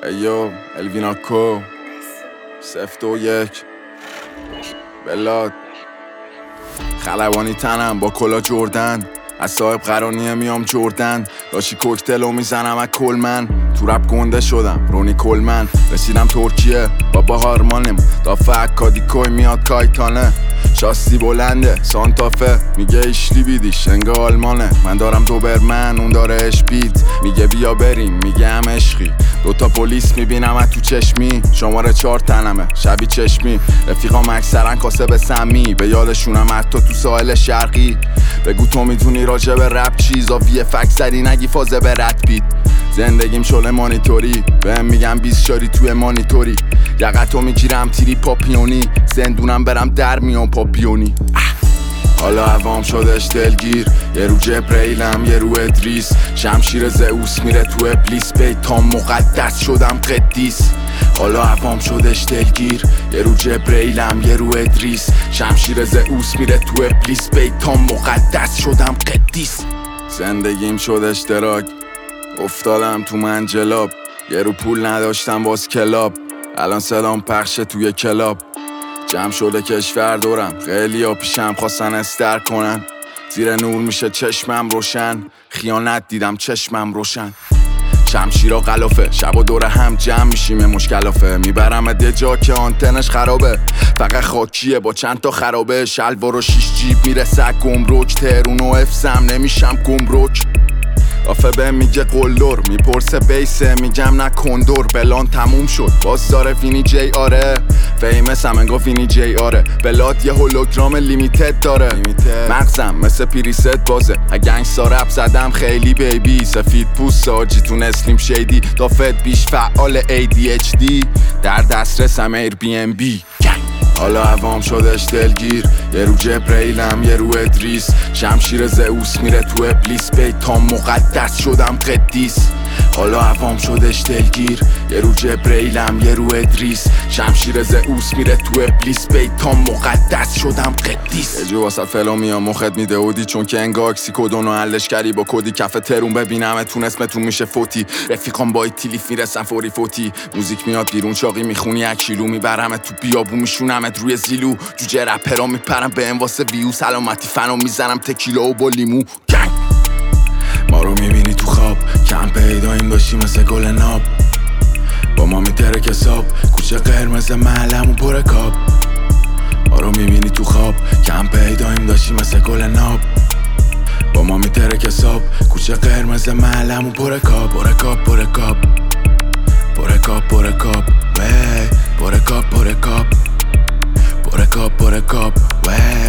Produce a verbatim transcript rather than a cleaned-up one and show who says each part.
Speaker 1: ایو الویناکو سفت و یک بلاد خلبانی تنم با کلا جردن از صاحب قرانیه میام جردن داشی کوکتلو میزنم از کلمن تو رپ گنده شدم رونی کلمن رسیدم ترکیه با باهارمانم دافع کادیکوی میاد کایتانه شاستی بلنده سانتافه میگه ایشلی بیدیش انگه آلمانه من دارم دوبرمن اون داره اشپید میگه بیا بریم میگه هم عشقی دوتا پلیس میبینم از تو چشمی شماره چهار تنمه شبی چشمی رفیقام اکثرن کاسب سمی به یادشونم حتی تو ساحل شرقی بگو تو میدونی راجع به رپ چیزا وی فک سری نگی فازه به رد بید زندگیم شله مانیتوری بهم میگم بیست شاری توی مانیتوری یقتو میگیرم تیری پاپیونی زندونم برم در میان پاپیونی حالا عوام شدش دلگیر یه رو جبریلم یه رو ادریس شمشیر زئوس میره تو ابلیس بیتام مقدس شدم قدیس حالا عوام شدش دلگیر یه رو جبریلم یه رو ادریس شمشیر زئوس میره تو ابلیس بیتام مقدس شدم قدیس زندگیم شدش دراگ افتادم تو منجلاب یه رو پول نداشتم باز کلاب الان صدام پخشه توی کلاب جمع شده کشور دورم خیلی ها پیشم خواستن استر کنن زیر نور میشه چشمم روشن خیانت دیدم چشمم روشن شمشیرا غلافه شب و دور هم جمع میشیم مشکلافه میبرم ده جا که آنتنش خرابه فقط خاکیه با چند تا خرابه شلوار و شیش جیب میرسه گمرک تهرون و افسم نمیشم گمرک آفه به میگه قلدر میپرسه بیسه میگم نه کندور بلان تموم شد باز داره وینی جی آره فیمس هم انگا وینی جی آره بلاد یه هولوگرام لیمیتد داره مغزم مثل پریست بازه گنگستا رپ زدم خیلی بیبی سفید پوست ساجی تو نسلیم شیدی دافت بیش فعال ای دی اچ دی در دسترسم ایر بی ام بی حالا عوام شدش دلگیر یه رو جبریلم یه رو ادریس شمشیر زئوس میره تو ابلیس بیتام مقدس شدم قدیس حالا عوام شدش دلگیر یه رو جبریلم یه رو ادریس شمشیر زئوس میره تو ابلیس بیتام مقدس شدم قدیس یه جو واسه فلو میام مخت میده اودی چون که انگا اکسی کدونو حلش کردی با کدی کف ترون ببینم تون اسمتون میشه فوتی رفیقام با تیلیف میرسن فوری فوتی موزیک میاد بیرون چاقی میخونی یک کیلو میبرم تو بیابون میشونمت روی زیلو جوجه رپرا میپرم به ام واسه ویو سلامتی فنو میزنم تکیلا و با لیمو گنگ ما رو میبینی تو خواب کم پیداییم باشی مثل گل ناب با ما میترک حساب کوچه قرمز محلمون پر کاب ما رو میبینی تو خواب کم پیداییم داشتی مثل گل ناب با ما میترک حساب کوچه قرمز محلمون پر کاب پر کاب پر کاب پر کاب پر کاب وی پر کاب پر کاب پر کاب پر کاب وی